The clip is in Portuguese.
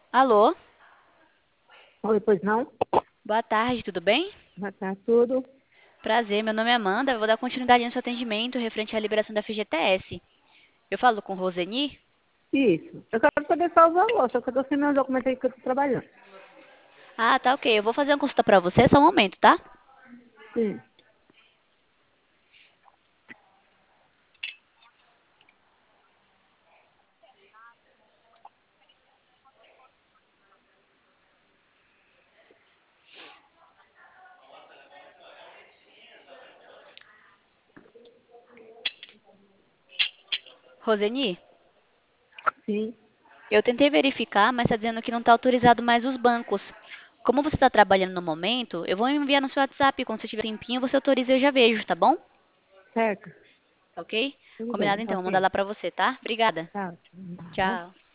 Alô, Oi, pois não? boa tarde, tudo bem? Já tá tudo. Prazer, meu nome é Amanda, eu vou dar continuidade no seu atendimento referente à liberação da FGTS. Eu falo com Roseni? Isso. Eu quero saber só o valor, só que eu tô sem meu documento aí que eu tô trabalhando. Ah, tá ok, eu vou fazer uma consulta pra você, só um momento, tá? Sim. Roseni, Sim. eu tentei verificar, mas está dizendo que não está autorizado mais os bancos. Como você está trabalhando no momento, eu vou enviar no seu WhatsApp, quando você tiver tempinho, você autoriza e eu já vejo, tá bom? Certo? Tá ok? Tudo bem. Combinado então, vou mandar Ok. lá pra você, tá? Obrigada. Tá ótimo. Nada. Tchau.